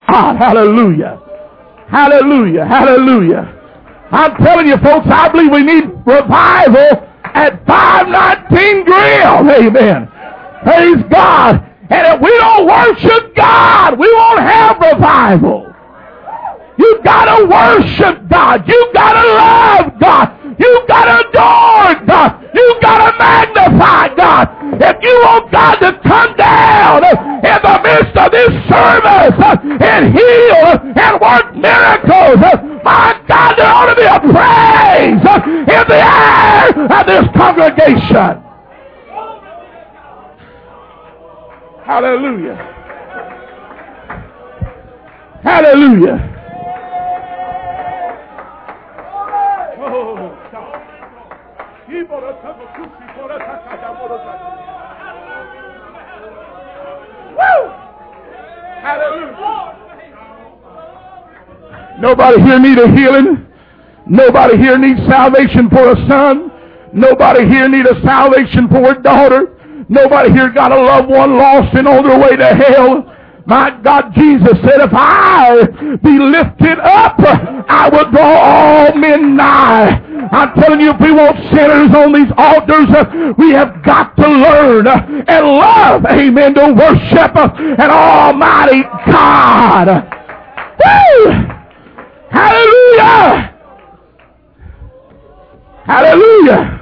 God. Hallelujah. Hallelujah. Hallelujah. I'm telling you, folks, I believe we need revival at 519 Grill. Amen. Praise God. And if we don't worship God, we won't have revival. You gotta worship God. You gotta love God. You gotta adore God. You gotta magnify God. If you want God to come down in the midst of this service and heal and work miracles, my God, there ought to be a praise in the air of this congregation. Hallelujah. Hallelujah. Oh, God. Woo! Hallelujah. Nobody here need a healing. Nobody here needs salvation for a son. Nobody here need a salvation for a daughter. Nobody here got a loved one lost and on their way to hell. My God, Jesus said, if I be lifted up, I will draw all men nigh. I'm telling you, if we want sinners on these altars, we have got to learn and love, amen, to worship an almighty God. Woo! Hallelujah! Hallelujah!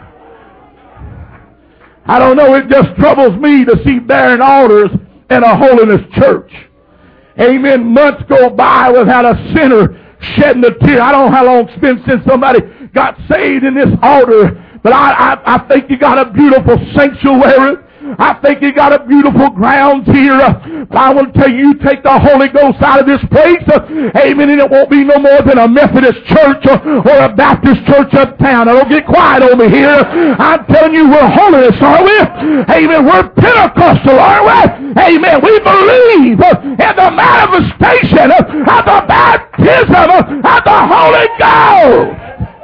I don't know, it just troubles me to see barren altars in a holiness church. Amen. Months go by without a sinner shedding a tear. I don't know how long it's been since somebody got saved in this altar, but I think you got a beautiful sanctuary. I think you got a beautiful grounds here. But I will tell you, take the Holy Ghost out of this place, amen, and it won't be no more than a Methodist church or a Baptist church uptown. Now don't get quiet over here. I'm telling you, we're holiness, are we? Amen. We're Pentecostal, are we? Amen. We believe in the manifestation of the baptism of the Holy Ghost.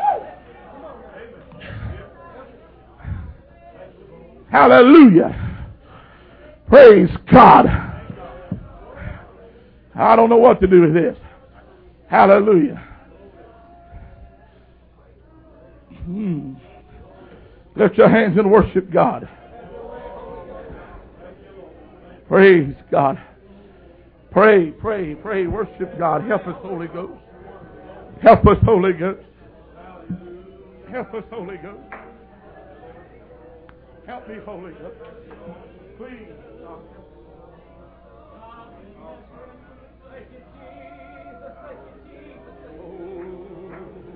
Hallelujah. Praise God. I don't know what to do with this. Hallelujah. Lift your hands and worship God. Praise God. Pray, pray, pray. Worship God. Help us, Holy Ghost. Help us, Holy Ghost. Help us, Holy Ghost. Help me, Holy Ghost. Please. Thank you, Jesus. Thank you, Jesus.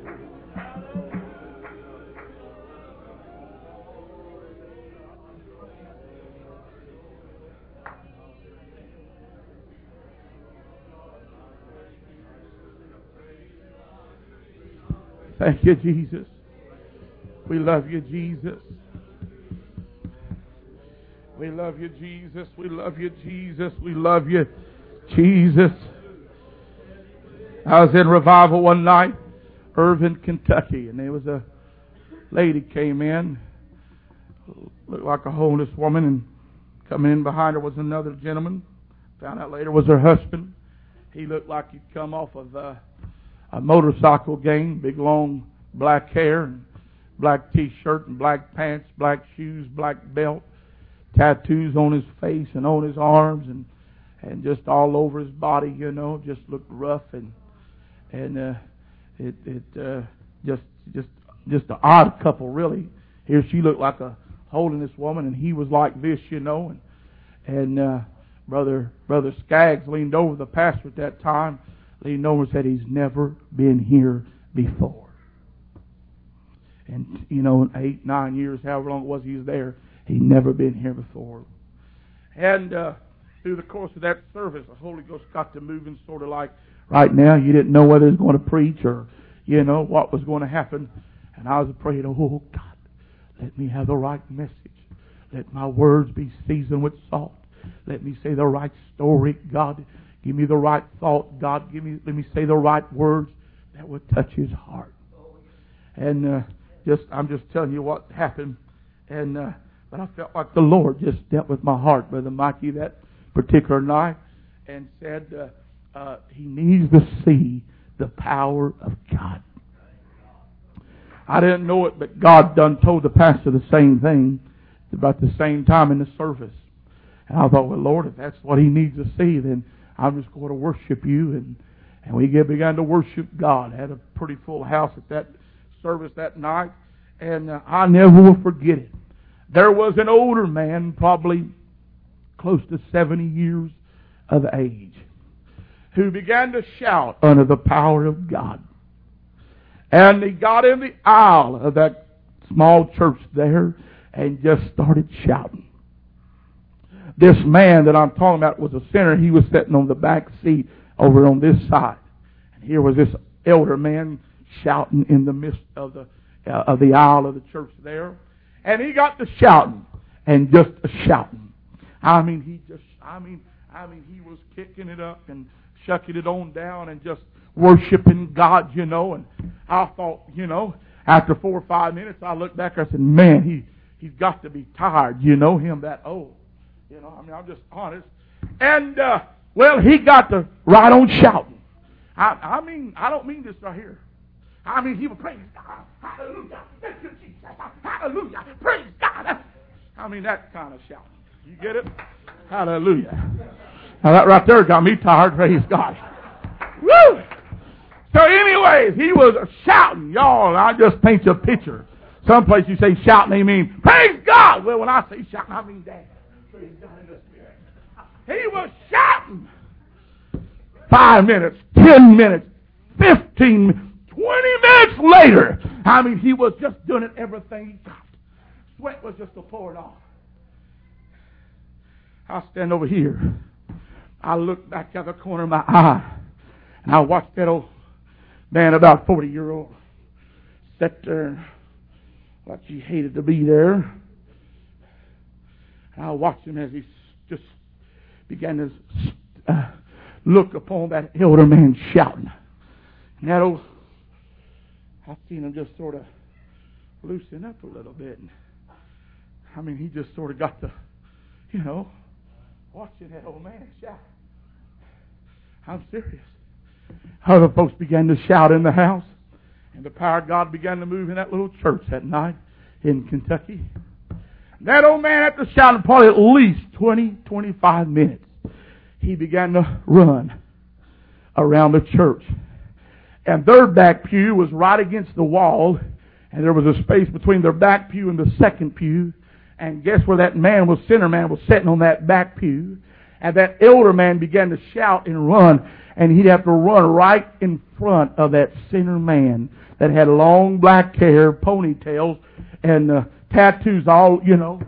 Thank you, Jesus. We love you, Jesus. We love you, Jesus. We love you, Jesus. We love you, Jesus. I was in revival one night, Irving, Kentucky, and there was a lady came in, looked like a homeless woman, and coming in behind her was another gentleman. Found out later was her husband. He looked like he'd come off of a motorcycle gang, big long black hair, and black t-shirt and black pants, black shoes, black belt. Tattoos on his face and on his arms and just all over his body, you know, just looked rough and just an odd couple really. Here she looked like a holiness woman and he was like this, you know, and brother Skaggs leaned over, the pastor at that time, leaned over and said he's never been here before. And you know, in 8, 9 years, however long it was he was there, he'd never been here before. And through the course of that service, the Holy Ghost got to moving sort of like right now. You didn't know whether he was going to preach or, you know, what was going to happen. And I was praying, oh, God, let me have the right message. Let my words be seasoned with salt. Let me say the right story, God. Give me the right thought, God. Let me say the right words that would touch his heart. And I'm just telling you what happened. And but I felt like the Lord just dealt with my heart, Brother Mikey, that particular night, and said, he needs to see the power of God. I didn't know it, but God done told the pastor the same thing about the same time in the service. And I thought, well, Lord, if that's what he needs to see, then I'm just going to worship you. And we began to worship God. Had a pretty full house at that service that night. And I never will forget it. There was an older man, probably close to 70 years of age, who began to shout under the power of God. And he got in the aisle of that small church there and just started shouting. This man that I'm talking about was a sinner. He was sitting on the back seat over on this side. And here was this elder man shouting in the midst of the aisle of the church there. And he got to shouting and just shouting. He was kicking it up and shucking it on down and just worshiping God, And I thought, after 4 or 5 minutes, I looked back and I said, man, he's got to be tired, him that old. I'm just honest. And, he got to right on shouting. I don't mean this right here. He would praise God. Hallelujah. Thank you, Jesus. Hallelujah. Praise God. That kind of shouting. You get it? Hallelujah. Now that right there got me tired. Praise God. Woo! So anyways, he was shouting. Y'all, I just paint you a picture. Someplace you say shouting, they mean praise God. Well, when I say shouting, I mean that. Praise God in the Spirit. He was shouting. 5 minutes, 10 minutes, 15 minutes, 20 minutes later. He was just doing it everything he got. Sweat was just pouring off. I stand over here. I look back at the corner of my eye, and I watched that old man, about 40-year-old, sit there like he hated to be there. And I watched him as he just began to look upon that elder man shouting. And that old, I seen him just sort of loosen up a little bit. And he just sort of got to, watching that old man shout. I'm serious. Other folks began to shout in the house, and the power of God began to move in that little church that night in Kentucky. That old man, after shouting probably at least 20-25 minutes, he began to run around the church. And their back pew was right against the wall, and there was a space between their back pew and the second pew. And guess where that sinner man was sitting on that back pew. And that elder man began to shout and run. And he'd have to run right in front of that sinner man that had long black hair, ponytails, and tattoos all,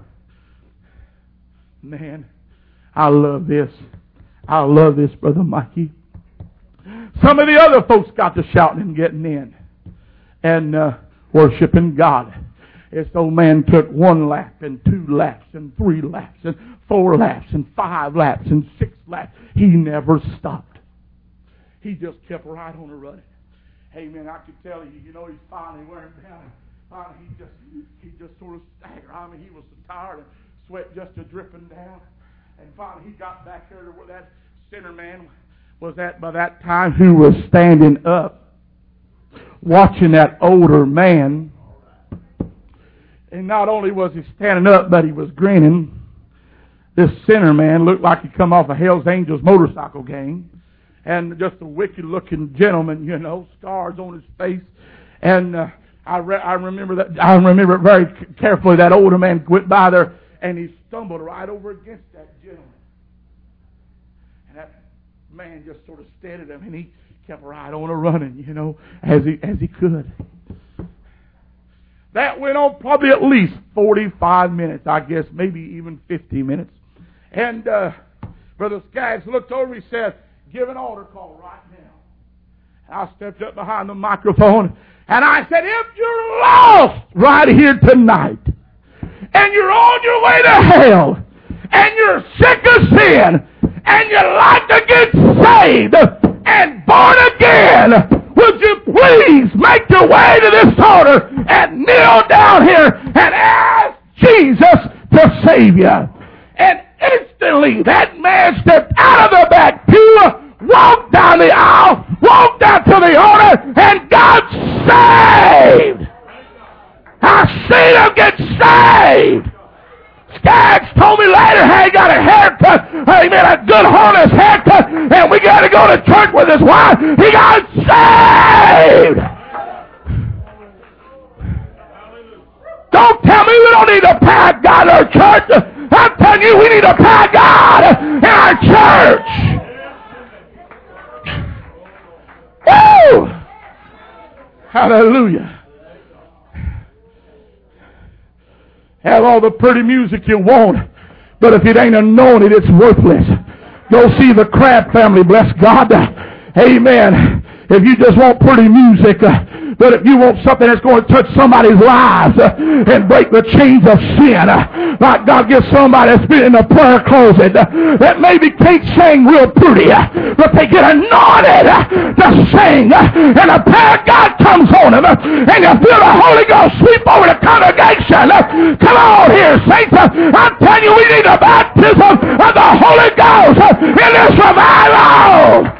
Man, I love this. I love this, Brother Mikey. Some of the other folks got to shouting and getting in and worshiping God. This old man took 1 lap and 2 laps and 3 laps and 4 laps and 5 laps and 6 laps. He never stopped. He just kept right on running. Hey man, I could tell you, he's finally wearing down. Finally, he just sort of staggered. He was so tired and sweat just dripping down. And finally, he got back there to where that sinner man was at by that time, who was standing up, watching that older man. And not only was he standing up, but he was grinning. This sinner man looked like he'd come off a Hell's Angels motorcycle gang. And just a wicked-looking gentleman, scars on his face. And I remember it very carefully. That older man went by there, and he stumbled right over against that gentleman. And that man just sort of stared at him, and he kept right on running, as he could. That went on probably at least 45 minutes, I guess, maybe even 50 minutes. And Brother Skaggs looked over, he said, give an altar call right now. And I stepped up behind the microphone, and I said, if you're lost right here tonight, and you're on your way to hell, and you're sick of sin, and you'd like to get saved and born again, would you please make your way to this altar and kneel down here and ask Jesus to save you? And instantly that man stepped out of the back pew, walked down down the aisle, walked out to the altar, and got saved. I seen him get saved. Skaggs told me later how he got a haircut. Amen, a good honest haircut. And we got to go to church with his wife. He got saved. Don't tell me we don't need to pay God in our church. I'm telling you, we need to pay God in our church. Woo! Hallelujah. Have all the pretty music you want, but if it ain't anointed, it's worthless. Go see the Crabb family, bless God. Amen. If you just want pretty music, but if you want something that's going to touch somebody's lives and break the chains of sin, like God, give somebody that's been in a prayer closet that maybe can't sing real pretty, but they get anointed to sing, and the power of God comes on them, and you feel the Holy Ghost sweep over the congregation. Come on here, saints. I'm telling you, we need the baptism of the Holy Ghost in this revival.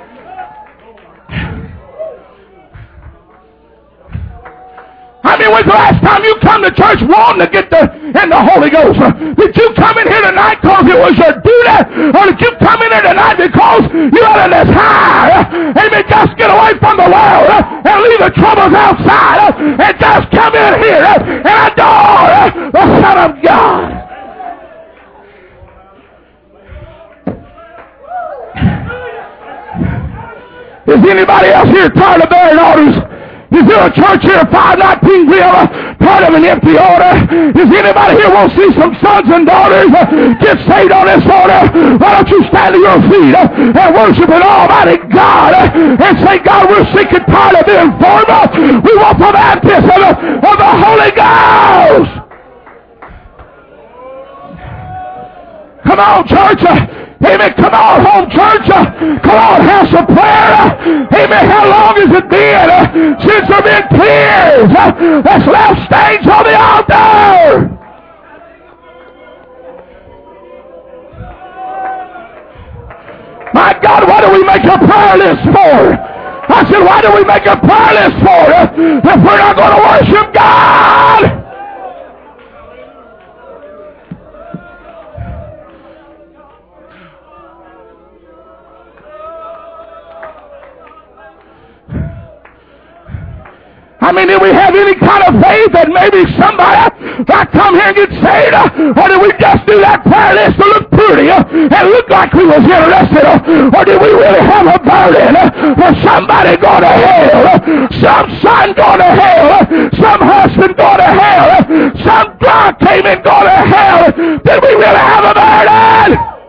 I mean, when's the last time you come to church wanting to get in the Holy Ghost? Did you come in here tonight because it was your duty? Or did you come in here tonight because you had this high? Amen. Just get away from the world and leave the troubles outside and just come in here and adore the Son of God. Is anybody else here tired of bearing orders? Is there a church here, 519 River, part of an empty altar? Is anybody here want to see some sons and daughters get saved on this altar? Why don't you stand to your feet and worship an almighty God and say, God, we're sick and tired of being formal. We want the baptism of the Holy Ghost. Come on, church. Amen. Come on, home church. Come on, house of prayer. Amen. How long has it been since there have been tears that's left stains on the altar? My God, what do we make a prayer list for? I said, why do we make a prayer list for if we're not going to worship God? I mean, did we have any kind of faith that maybe somebody might come here and get saved? Or did we just do that prayer list to look pretty and look like we was interested? Or did we really have a burden for somebody going to hell? Some son going to hell? Some husband going to hell? Some drug came in going to hell? Did we really have a burden?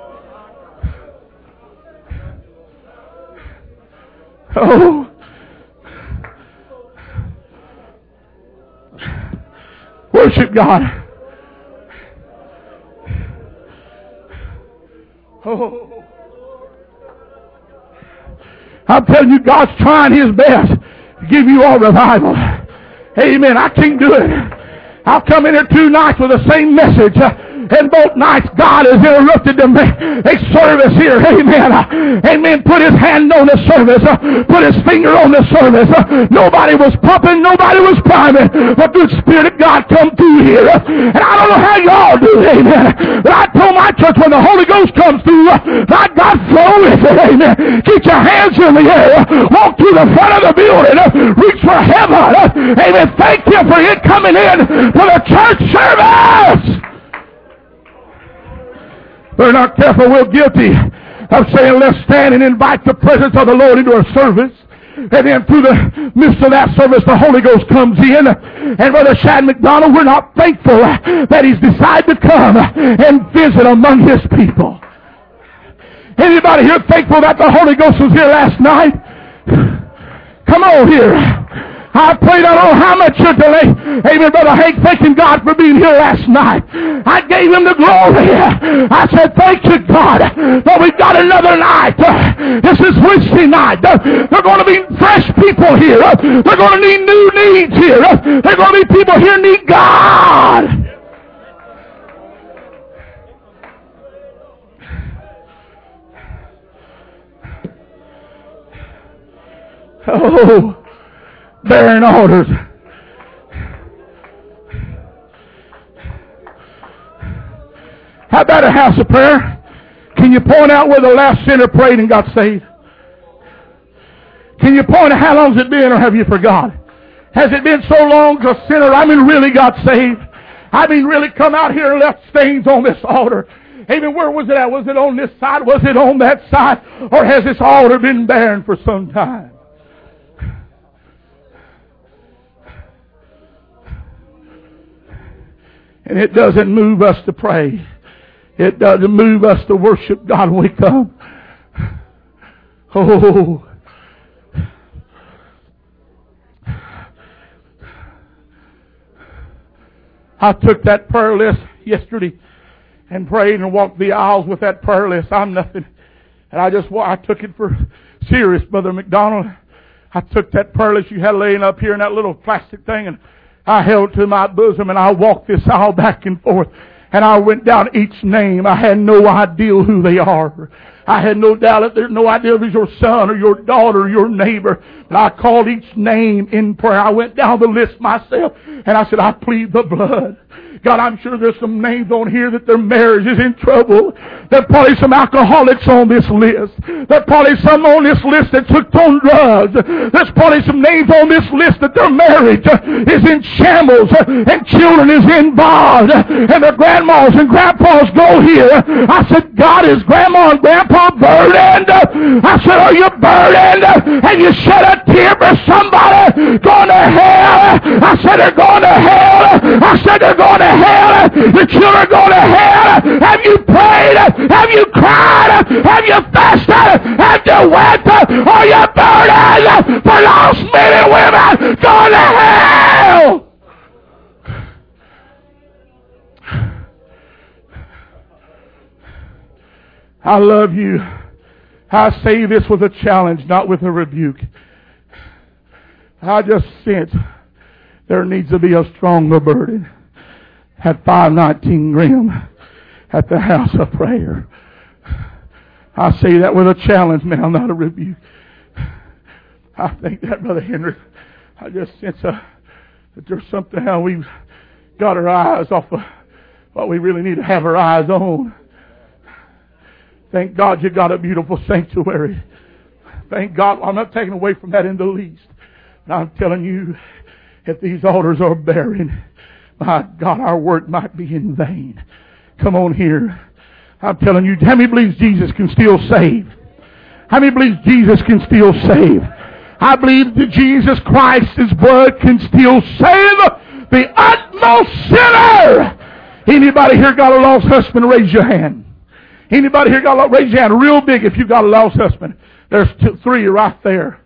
Oh. Worship God. Oh. I'm telling you, God's trying His best to give you all revival. Amen. I can't do it. I'll come in here 2 nights with the same message. And both nights God has interrupted a service here. Amen. Amen. Put His hand on the service. Put His finger on the service. Nobody was pumping. Nobody was priming. But the Spirit of God come through here. And I don't know how y'all do it. Amen. But I told my church when the Holy Ghost comes through, my God flow with it. Amen. Get your hands in the air. Walk to the front of the building. Reach for heaven. Amen. Thank you for it coming in to the church service. We're not careful, we're guilty of saying, let's stand and invite the presence of the Lord into our service. And then through the midst of that service, the Holy Ghost comes in. And Brother Shad McDonald, we're not thankful that He's decided to come and visit among His people. Anybody here thankful that the Holy Ghost was here last night? Come on here. I prayed, I don't know how much you're delayed. Amen, Brother Hank, thanking God for being here last night. I gave Him the glory. I said, thank you, God, that we've got another night. This is Wednesday night. There are going to be fresh people here. They're going to need new needs here. There are going to be people here who need God. Oh, bearing altars. How about a house of prayer? Can you point out where the last sinner prayed and got saved? Can you point out how long has it been, or have you forgot? Has it been so long a sinner, really got saved? Really come out here and left stains on this altar? Amen. Where was it at? Was it on this side? Was it on that side? Or has this altar been barren for some time? And it doesn't move us to pray. It doesn't move us to worship God when we come. Oh. I took that prayer list yesterday and prayed and walked the aisles with that prayer list. I'm nothing. And I took it for serious, Brother McDonald. I took that prayer list you had laying up here in that little plastic thing, and I held it to my bosom, and I walked this aisle back and forth. And I went down each name. I had no idea who they are. I had no doubt that there's no idea if it was your son or your daughter or your neighbor. But I called each name in prayer. I went down the list myself, and I said, I plead the blood. God, I'm sure there's some names on here that their marriage is in trouble. There's probably some alcoholics on this list. There's probably some on this list that took on drugs. There's probably some names on this list that their marriage is in shambles and children is involved and their grandmas and grandpas go here. I said, God, is grandma and grandpa burdened? I said, are you burdened? Have you shed a tear for somebody going to hell? I said, they're going to hell. I said, they're going to hell. The children go to hell. Have you prayed? Have you cried? Have you fasted? Have you wept? Are you burdened for lost men and women going to hell? I love you. I say this with a challenge, not with a rebuke. I just sense there needs to be a stronger burden at 519 Graham at the house of prayer. I say that with a challenge now, not a rebuke. I think that, Brother Henry, I just sense that there's something how we've got our eyes off of what we really need to have our eyes on. Thank God you got a beautiful sanctuary. Thank God. I'm not taking away from that in the least. But I'm telling you, if these altars are barren, my God, our work might be in vain. Come on here. I'm telling you, how many believes Jesus can still save? How many believes Jesus can still save? I believe that Jesus Christ's blood can still save the utmost sinner. Anybody here got a lost husband? Raise your hand. Anybody here got a lost? Raise your hand real big if you've got a lost husband. There's three right there.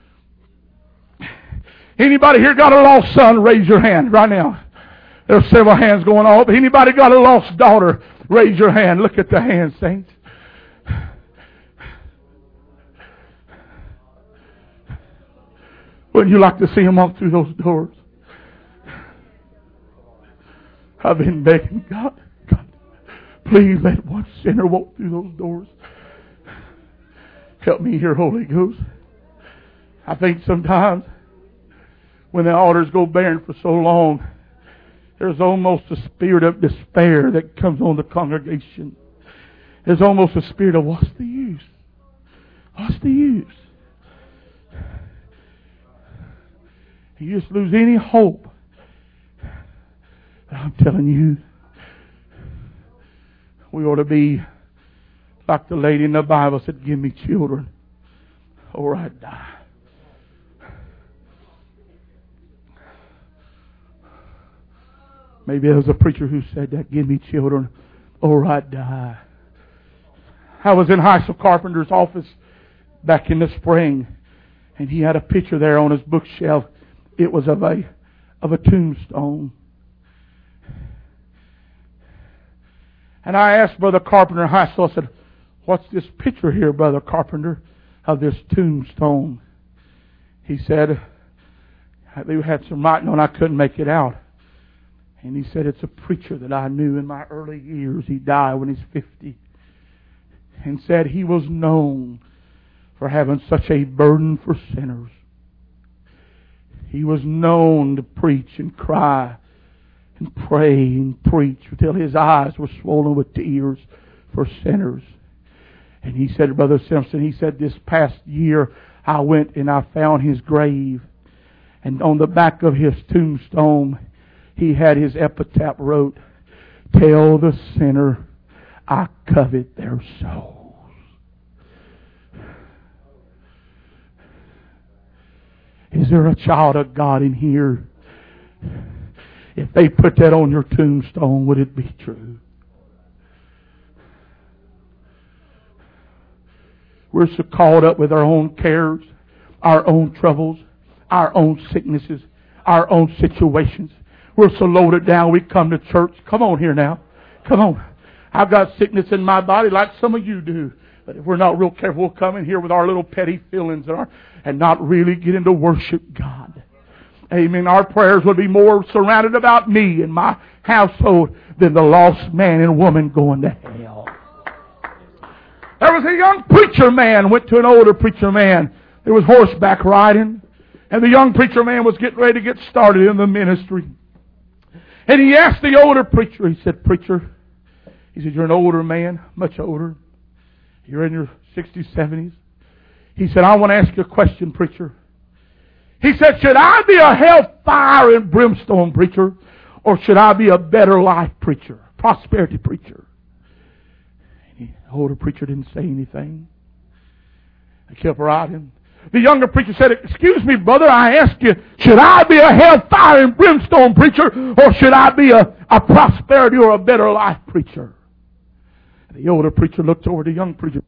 Anybody here got a lost son? Raise your hand right now. There's several hands going on. But anybody got a lost daughter? Raise your hand. Look at the hands, saints. Wouldn't you like to see them walk through those doors? I've been begging God, please let one sinner walk through those doors. Help me here, Holy Ghost. I think sometimes when the altars go barren for so long, there's almost a spirit of despair that comes on the congregation. There's almost a spirit of, what's the use? What's the use? You just lose any hope. But I'm telling you, we ought to be like the lady in the Bible said, give me children or I die. Maybe there was a preacher who said that, give me children or I die. I was in Heisel Carpenter's office back in the spring, and he had a picture there on his bookshelf. It was of a tombstone. And I asked Brother Carpenter Heisel, I said, what's this picture here, Brother Carpenter, of this tombstone? He said, they had some writing on, I couldn't make it out. And he said, it's a preacher that I knew in my early years. He died when he's 50. And said he was known for having such a burden for sinners. He was known to preach and cry and pray and preach until his eyes were swollen with tears for sinners. And he said, Brother Simpson, he said, this past year I went and I found his grave. And on the back of his tombstone, he had his epitaph wrote, "Tell the sinner I covet their souls." Is there a child of God in here? If they put that on your tombstone, would it be true? We're so caught up with our own cares, our own troubles, our own sicknesses, our own situations. We're so loaded down we come to church. Come on here now. Come on. I've got sickness in my body like some of you do. But if we're not real careful, we'll come in here with our little petty feelings and not really get into worship God. Amen. Our prayers would be more surrounded about me and my household than the lost man and woman going to hell. There was a young preacher man went to an older preacher man. There was horseback riding. And the young preacher man was getting ready to get started in the ministry. And he asked the older preacher, he said, "Preacher," he said, "you're an older man, much older. You're in your 60s, 70s. He said, "I want to ask you a question, preacher." He said, "Should I be a hellfire and brimstone preacher, or should I be a better life preacher, prosperity preacher?" And the older preacher didn't say anything. He kept riding. The younger preacher said, "Excuse me, brother, I ask you, should I be a hellfire and brimstone preacher, or should I be a prosperity or a better life preacher?" And the older preacher looked over the young preacher.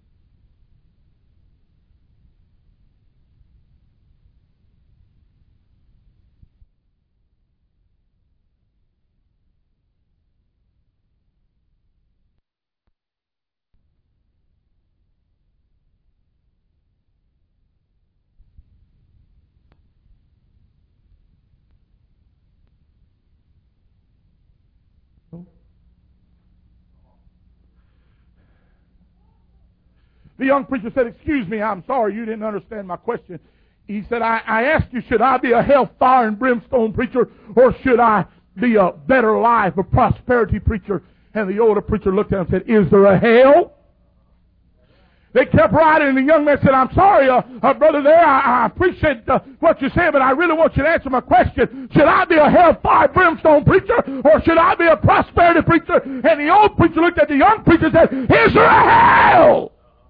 The young preacher said, "Excuse me, I'm sorry, you didn't understand my question." He said, I asked you, should I be a hellfire and brimstone preacher, or should I be a better life, a prosperity preacher? And the older preacher looked at him and said, "Is there a hell?" They kept riding, and the young man said, "I'm sorry, brother there, I appreciate what you said, but I really want you to answer my question. Should I be a hellfire brimstone preacher, or should I be a prosperity preacher?" And the old preacher looked at the young preacher and said, "Is there a hell?"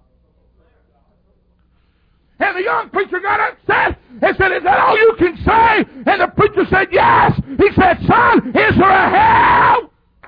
And the young preacher got upset and said, "Is that all you can say?" And the preacher said, "Yes." He said, "Son, is there a hell?"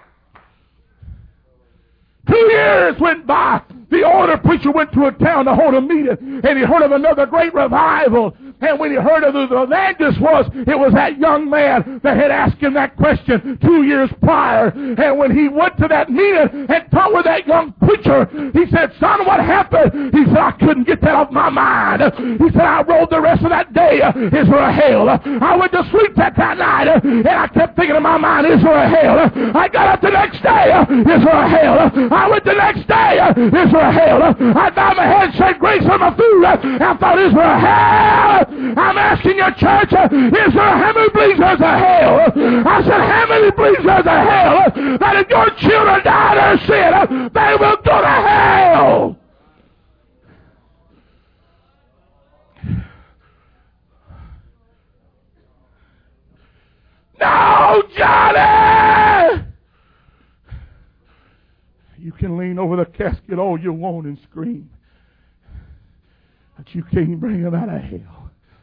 2 years went by. The older preacher went to a town to hold a meeting, and he heard of another great revival. And when he heard of who the evangelist was, it was that young man that had asked him that question 2 years prior. And when he went to that meeting and talked with that young preacher, he said, "Son, what happened?" He said, "I couldn't get that off my mind." He said, "I rode the rest of that day, is there a hell?" I went to sleep that night, and I kept thinking in my mind, is there a hell? I got up the next day, is there a hell? I went the next day, is there a hell? I bowed my head, said grace on my food. I thought, is there a hell? I'm asking your church, is there how many believes there's a hell? I said, how many believes there's a hell? That if your children die their sin, they will go to hell. No, Johnny! You can lean over the casket all you want and scream, but you can't bring them out of hell.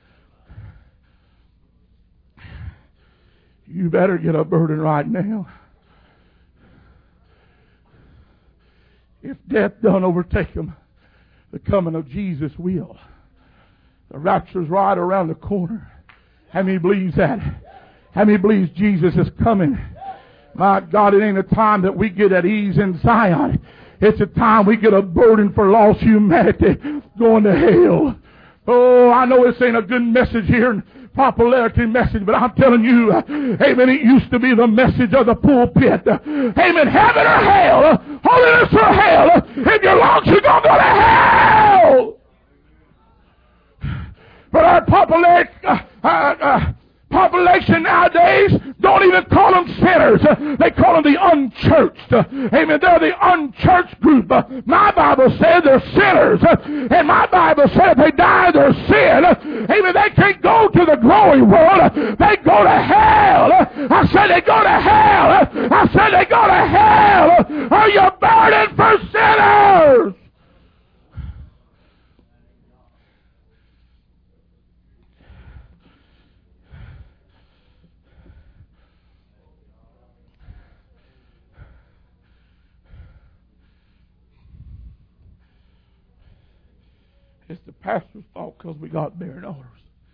You better get a burden right now. If death don't overtake them, the coming of Jesus will. The rapture's right around the corner. How many believes that? How many believes Jesus is coming? My God, it ain't a time that we get at ease in Zion. It's a time we get a burden for lost humanity going to hell. Oh, I know this ain't a good message here, popularity message, but I'm telling you, amen, it used to be the message of the pulpit. Amen, heaven or hell, holiness or hell, if you're lost, you're going to go to hell. But our popularity, population nowadays don't even call them sinners. They call them the unchurched. Amen. They're the unchurched group. My Bible says they're sinners. And my Bible says if they die in their sin, amen, they can't go to the glory world. They go to hell. I said they go to hell. I said they go to hell. Are you burning for sinners? It's the pastor's fault because we got bearing orders.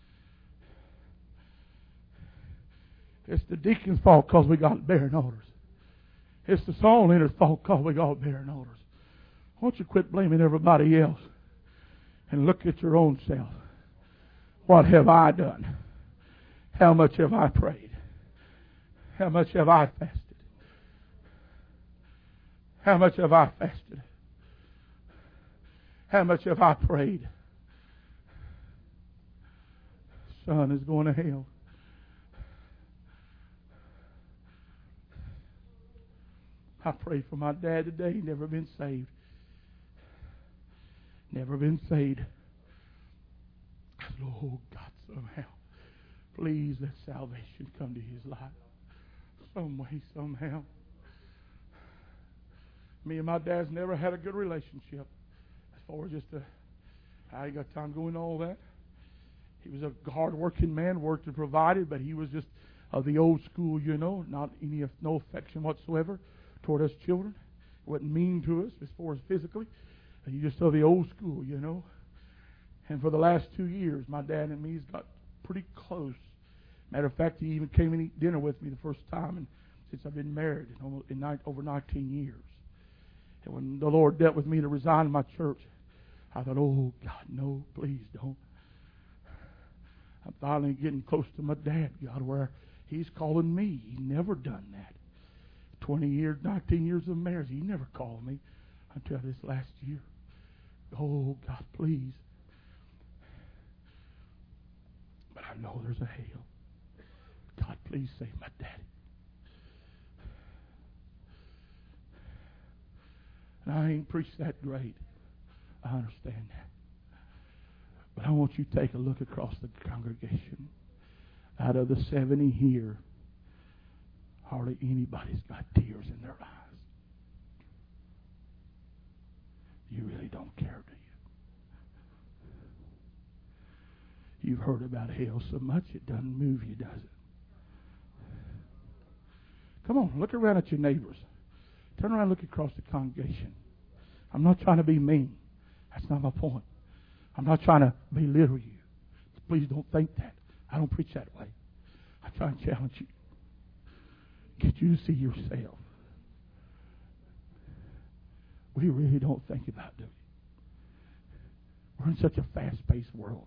It's the deacon's fault because we got bearing orders. It's the song leader's fault because we got bearing orders. Won't you quit blaming everybody else and look at your own self? What have I done? How much have I prayed? How much have I fasted? How much have I fasted? How much have I prayed? Son is going to hell. I prayed for my dad today. Never been saved. Never been saved. I said, oh God, somehow, please let salvation come to his life. Some way, somehow. Me and my dad's never had a good relationship. As far as just I ain't got time going all that. He was a hard-working man, worked and provided, but he was just of the old school, not no affection whatsoever toward us children. He wasn't mean to us as far as physically. He just of the old school, And for the last 2 years, my dad and me's got pretty close. Matter of fact, he even came and eat dinner with me the first time, and since I've been married in over 19 years. And when the Lord dealt with me to resign my church, I thought, oh God, no, please don't. I'm finally getting close to my dad, God, where he's calling me. He never done that. 20 years, 19 years of marriage, he never called me until this last year. Oh God, please. But I know there's a hell. God, please save my daddy. And I ain't preached that great. I understand that. But I want you to take a look across the congregation. Out of the 70 here, hardly anybody's got tears in their eyes. You really don't care, do you? You've heard about hell so much it doesn't move you, does it? Come on, look around at your neighbors. Turn around and look across the congregation. I'm not trying to be mean. That's not my point. I'm not trying to belittle you. Please don't think that. I don't preach that way. I try and challenge you. Get you to see yourself. We really don't think about it. We're in such a fast-paced world.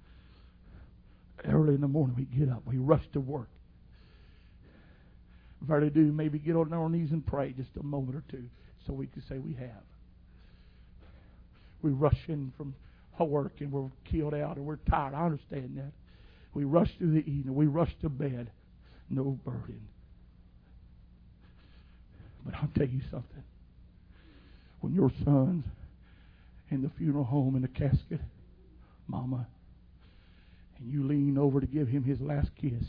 Early in the morning we get up. We rush to work. Very do maybe get on our knees and pray just a moment or two so we can say we have. We rush in from work and we're killed out and we're tired. I understand that. We rush through the evening. We rush to bed. No burden. But I'll tell you something. When your son's in the funeral home in the casket, Mama, and you lean over to give him his last kiss,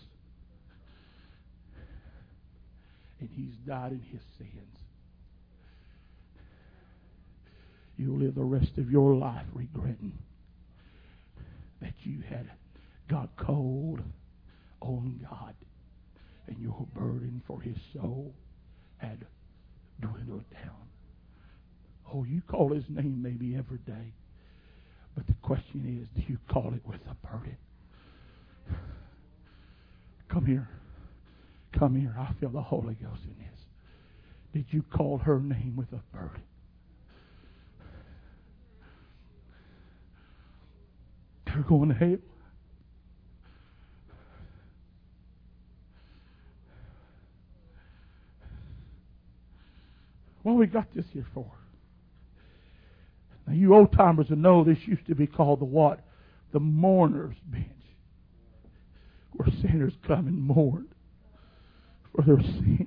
and he's died in his sins, you'll live the rest of your life regretting that you had got cold on God and your burden for his soul had dwindled down. Oh, you call his name maybe every day, but the question is, do you call it with a burden? Come here. Come here. I feel the Holy Ghost in this. Did you call her name with a burden? You're going to hell. What we got this here for? Now, you old timers will know this used to be called the what? The mourner's bench. where sinners come and mourn for their sins.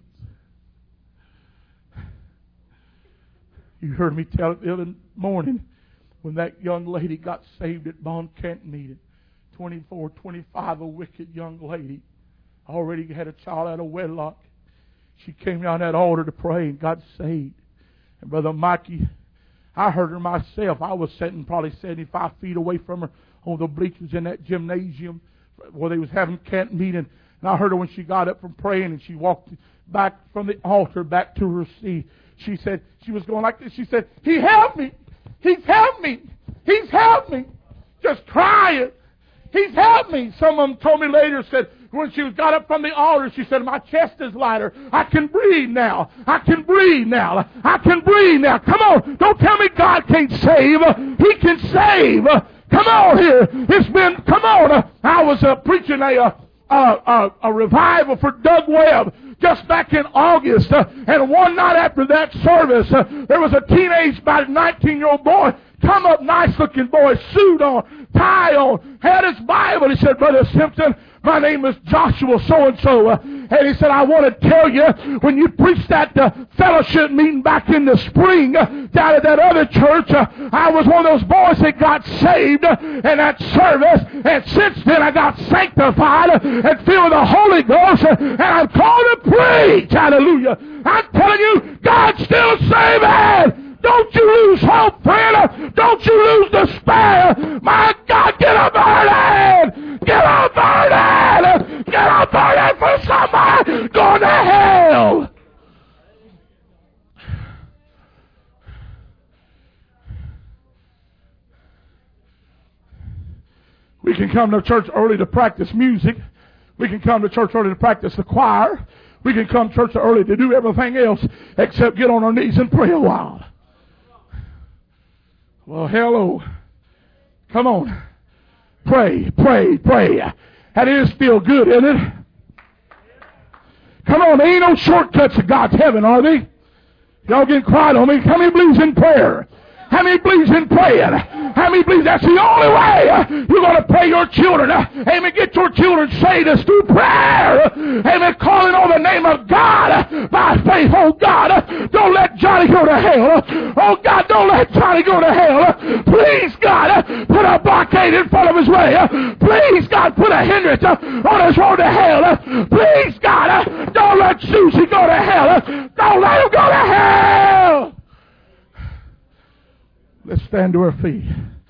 You heard me tell it the other morning when that young lady got saved at Bond Kent meeting. 24, 25, a wicked young lady. Already had a child out of wedlock. She came down that altar to pray and got saved. And Brother Mikey, I heard her myself. I was sitting probably 75 feet away from her on the bleachers in that gymnasium where they was having camp meeting. And I heard her when she got up from praying and she walked back from the altar back to her seat. She said, she was going like this. She said, He helped me. He's helped me. He's helped me. Just crying. He's helped me. Some of them told me later, said, when she got up from the altar, she said, my chest is lighter. I can breathe now. I can breathe now. I can breathe now. Come on. Don't tell me God can't save. He can save. Come on here. It's been, come on. I was preaching a revival for Doug Webb just back in August. And one night after that service, there was a teenage, about a 19-year-old boy, come up, nice looking boy, suit on, tie on, had his Bible. He said, Brother Simpson, my name is Joshua so-and-so. And he said, I want to tell you, when you preached that fellowship meeting back in the spring down at that other church, I was one of those boys that got saved in that service. And since then I got sanctified and filled with the Holy Ghost. And I'm called to preach. Hallelujah. I'm telling you, God's still saving. Don't you lose hope, friend. Don't you lose despair. My God, get a burden. Get a burden. Get a burden for somebody going to hell. We can come to church early to practice music. We can come to church early to practice the choir. We can come to church early to do everything else except get on our knees and pray a while. Well, hello. Come on. Pray, pray, pray. That is feel good, isn't it? Come on, there ain't no shortcuts to God's heaven, are they? Y'all getting quiet on me? How many believes in prayer? How many believes in praying? How many believes that's the only way you're going to pray your children? Amen. Get your children saved is through prayer. Amen. Calling on the name of God by faith. Oh God, don't let Johnny go to hell. Oh God, don't let Johnny go to hell. Please God, put a blockade in front of his way. Please God, put a hindrance on his road to hell. Please God, don't let Susie go to hell. Don't let him go to hell. Let's stand to our feet.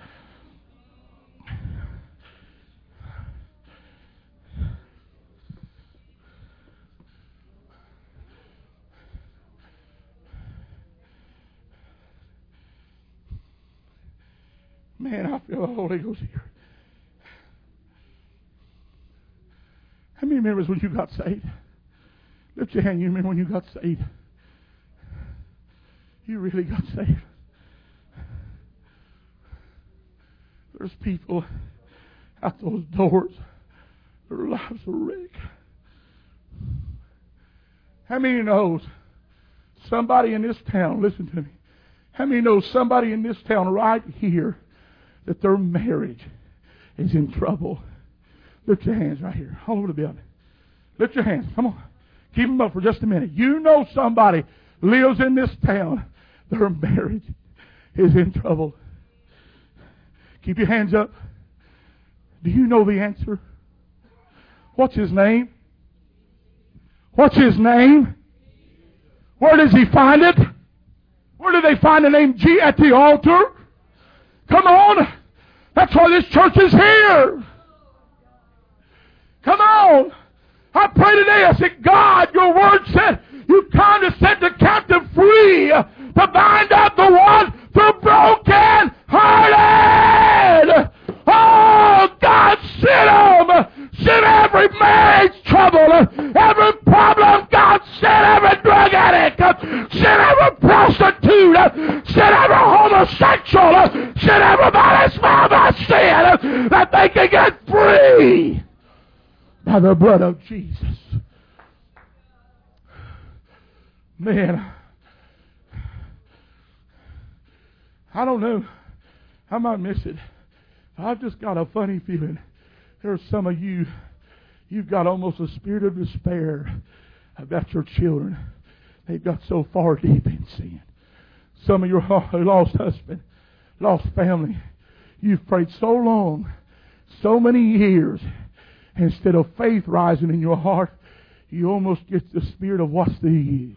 Man, I feel the Holy Ghost here. How many remembers when you got saved? Lift your hand. You remember when you got saved? You really got saved. There's people out those doors. Their lives are wrecked. How many knows somebody in this town, listen to me, how many knows somebody in this town right here that their marriage is in trouble? Lift your hands right here, all over the building. Lift your hands, come on. Keep them up for just a minute. You know somebody lives in this town, their marriage is in trouble. Keep your hands up. Do you know the answer? What's his name? What's his name? Where does he find it? Where do they find the name G at the altar? Come on. That's why this church is here. Come on. I pray today, I said, God, your word said, you come to set the captive free, to bind up the one the broken hearted. Oh, God, send them. Send every marriage trouble, every problem. God, send every drug addict. Send every prostitute. Send every homosexual. Send everybody smiled by sin that they can get free by the blood of Jesus. Man, I don't know. I might miss it. I've just got a funny feeling. There's some of you You've got almost a spirit of despair about your children. They've got so far deep in sin. Some of your lost husband, lost family. You've prayed so long, so many years. Instead of faith rising in your heart, you almost get the spirit of what's the use.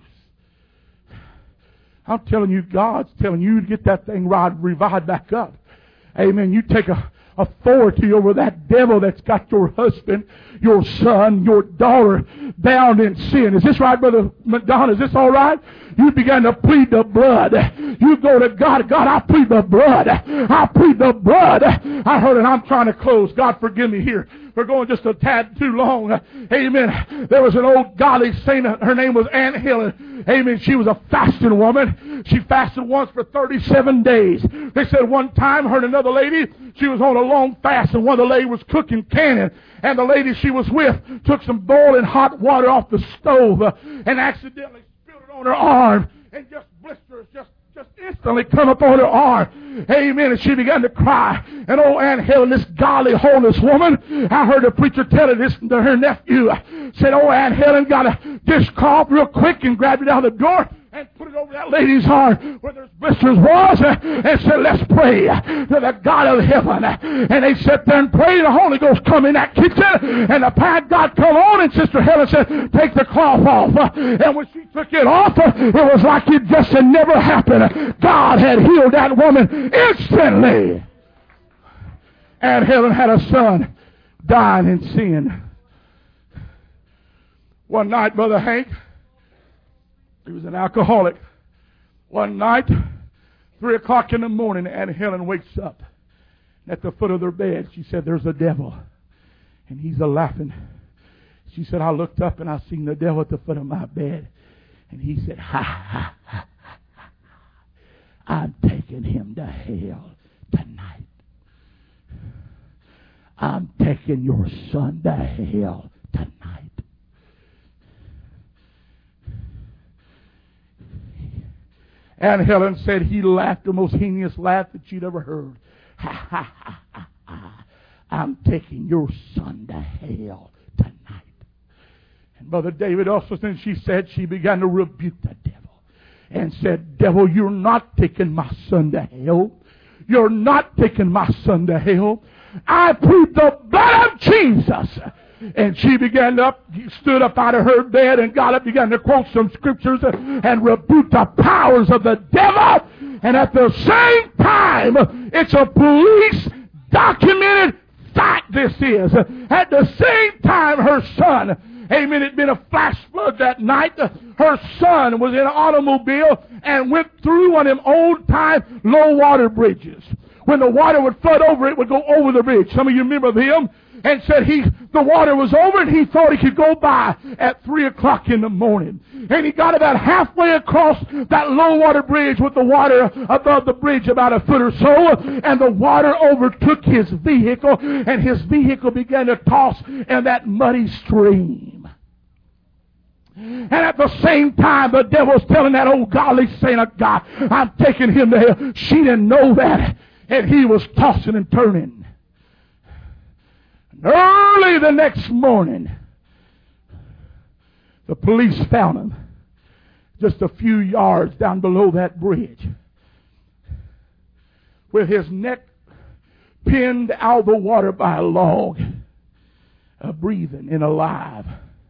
I'm telling you, God's telling you to get that thing revived back up. Amen. You take authority over that devil that's got your husband, your son, your daughter bound in sin. Is this right, Brother McDonald? Is this all right? You began to plead the blood. You go to God. God, I plead the blood. I plead the blood. I heard it. I'm trying to close. God, forgive me here. We're going just a tad too long. Amen. There was an old godly saint. Her name was Aunt Helen. Amen. She was a fasting woman. She fasted once for 37 days. They said one time, her and another lady, she was on a long fast, and one of the ladies was cooking cannon. And the lady she was with took some boiling hot water off the stove and accidentally spilled it on her arm. And just blisters just instantly come up on her arm. Amen. And she began to cry. And old Aunt Helen, this godly, homeless woman, I heard the preacher tell this to her nephew. Said, oh, Aunt Helen got a dishcloth real quick and grabbed it out of the door and put it over that lady's arm where there's blisters was and said, let's pray to the God of heaven. And they sat there and prayed. The Holy Ghost come in that kitchen and the power of God come on, and Sister Helen said, take the cloth off. And when she took it off, it was like it just had never happened. God had healed that woman instantly. And Helen had a son dying in sin. One night, Brother Hank, he was an alcoholic. One night, 3 o'clock in the morning, Aunt Helen wakes up. At the foot of their bed, she said, there's a devil. And he's a-laughing. She said, I looked up and I seen the devil at the foot of my bed. And he said, ha, ha, ha, ha, ha. I'm taking him to hell tonight. I'm taking your son to hell tonight. And Helen said he laughed the most heinous laugh that she'd ever heard. Ha, ha, ha, ha, ha. I'm taking your son to hell tonight. And Brother David also said, she said she began to rebuke the devil and said, devil, you're not taking my son to hell. You're not taking my son to hell. I plead the blood of Jesus. And she stood up out of her bed and got up, began to quote some scriptures and rebuke the powers of the devil. And at the same time, it's a police documented fact this is. At the same time, her son, amen, it had been a flash flood that night. Her son was in an automobile and went through one of them old time low water bridges. When the water would flood over, it would go over the bridge. Some of you remember them. And said the water was over and he thought he could go by at 3 o'clock in the morning. And he got about halfway across that low water bridge with the water above the bridge about a foot or so. And the water overtook his vehicle and his vehicle began to toss in that muddy stream. And at the same time, the devil's telling that old godly saint of God, I'm taking him to hell. She didn't know that. And he was tossing and turning. Early the next morning, the police found him just a few yards down below that bridge with his neck pinned out of the water by a log, breathing and alive.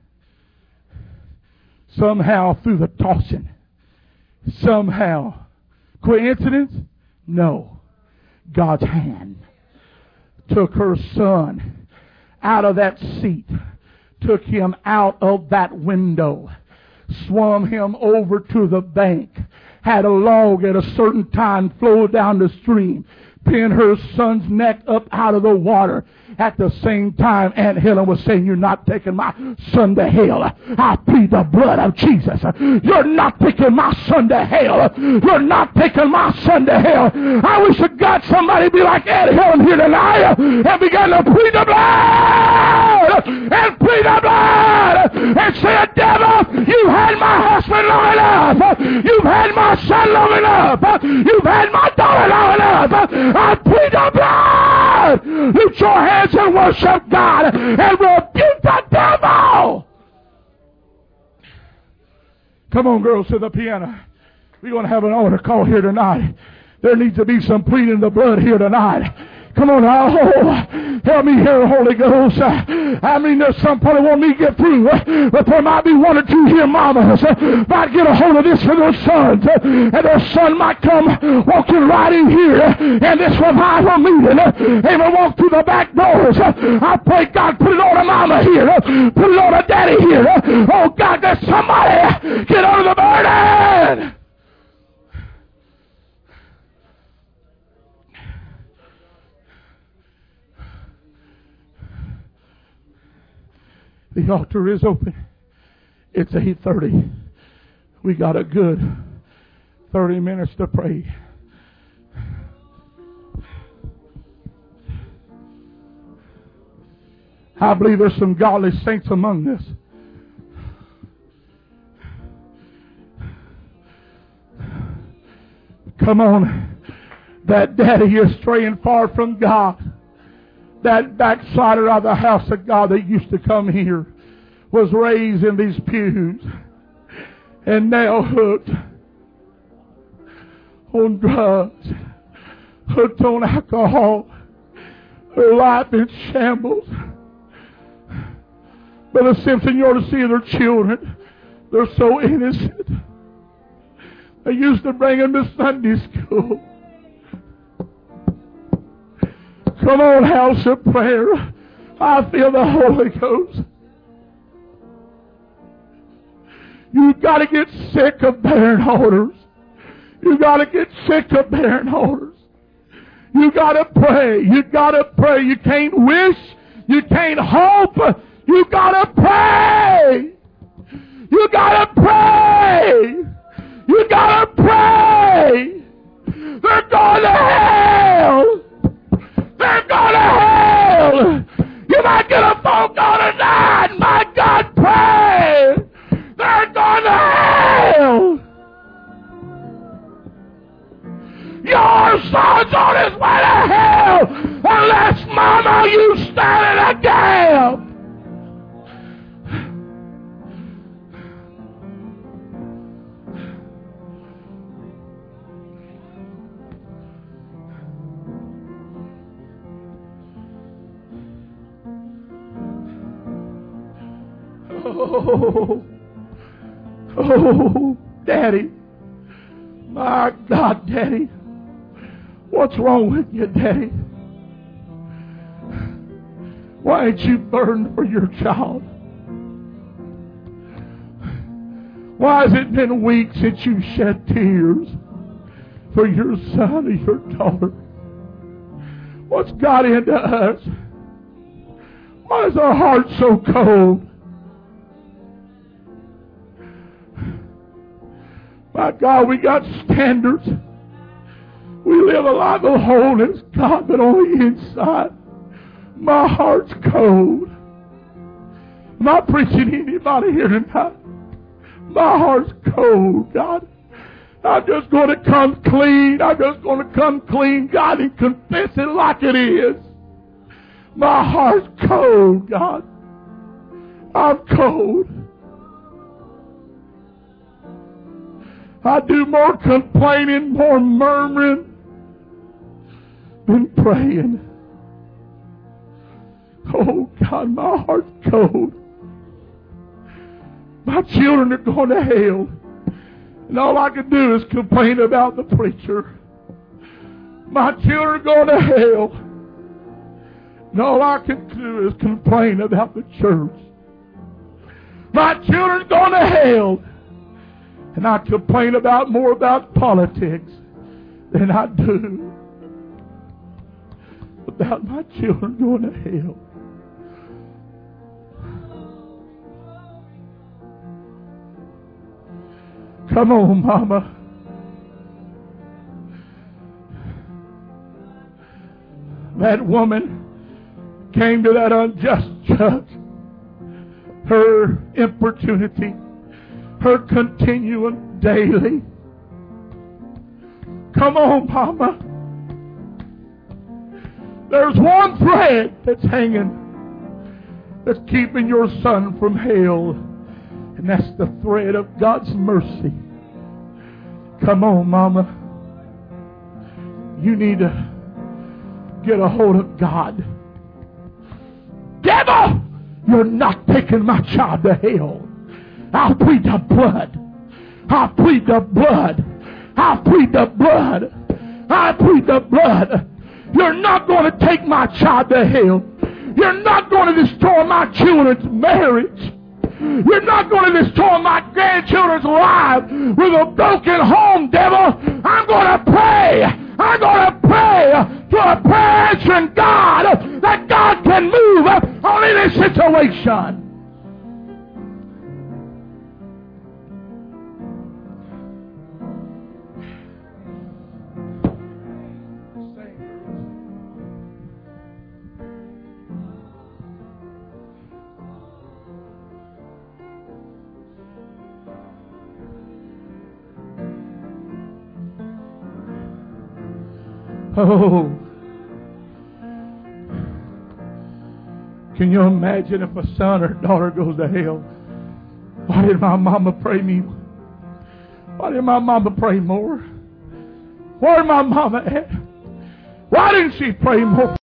Somehow through the tossing, somehow. Coincidence? No. God's hand took her son out of that seat, took him out of that window, swung him over to the bank, had a log at a certain time flow down the stream, pinned her son's neck up out of the water. At the same time, Aunt Helen was saying, you're not taking my son to hell. I plead the blood of Jesus. You're not taking my son to hell. You're not taking my son to hell. I wish to God somebody be like Aunt Helen here tonight and begin to plead the blood and plead the blood and say, devil, you've had my husband long enough. You've had my son long enough. You've had my daughter long enough. I plead the blood. Lift your hands and worship God and rebuke the devil. Come on, girls, to the piano. We're going to have an altar call here tonight. There needs to be some pleading the blood here tonight. Come on now. Oh, help me here, Holy Ghost. I mean, there's some probably want me to get through, but there might be one or two here mamas might get a hold of this for their sons, and their son might come walking right in here, and this revival meeting, they will walk through the back doors. I pray God put it on a mama here, put it on a daddy here. Oh God, there's somebody get under the burden. The altar is open. It's 8:30. We got a good 30 minutes to pray. I believe there's some godly saints among us. Come on. That daddy is straying far from God. That backslider of the house of God that used to come here was raised in these pews and now hooked on drugs, hooked on alcohol, her life in shambles. Brother Simpson, you ought to see their children. They're so innocent. They used to bring them to Sunday school. Come on, house of prayer. I feel the Holy Ghost. You've got to get sick of bearing orders. You've got to get sick of bearing orders. You've got to pray. You've got to pray. You can't wish. You can't hope. You've got to pray. You've got to pray. You've got to pray. They're going to hell. They're going to hell. You might get a phone call tonight. My God, pray. They're going to hell. Your son's on his way to hell unless, Mama, you stand in a gap. Oh, Daddy. My God, Daddy. What's wrong with you, Daddy? Why ain't you burdened for your child? Why has it been weeks since you shed tears for your son or your daughter? What's got into us? Why is our heart so cold? My God, we got standards. We live a life of wholeness, God, but only inside. My heart's cold. Am I preaching to anybody here tonight? My heart's cold, God. I'm just going to come clean. I'm just going to come clean, God, and confess it like it is. My heart's cold, God. I'm cold. I do more complaining, more murmuring than praying. Oh, God, my heart's cold. My children are going to hell. And all I can do is complain about the preacher. My children are going to hell. And all I can do is complain about the church. My children are going to hell. And I complain more about politics than I do about my children going to hell. Come on, Mama. That woman came to that unjust judge. Her importunity, her continuing daily. Come on, Mama. There's one thread that's hanging, that's keeping your son from hell. And that's the thread of God's mercy. Come on, mama. You need to get a hold of God. Devil, you're not taking my child to hell. I'll plead the blood. I'll plead the blood. I'll plead the blood. I'll plead the blood. You're not going to take my child to hell. You're not going to destroy my children's marriage. You're not going to destroy my grandchildren's lives with a broken home, devil. I'm going to pray. I'm going to pray to a prayer answering God, that God can move on any situation. Oh, can you imagine if a son or daughter goes to hell? Why did my mama pray me? Why did my mama pray more? Where did my mama at? Why didn't she pray more?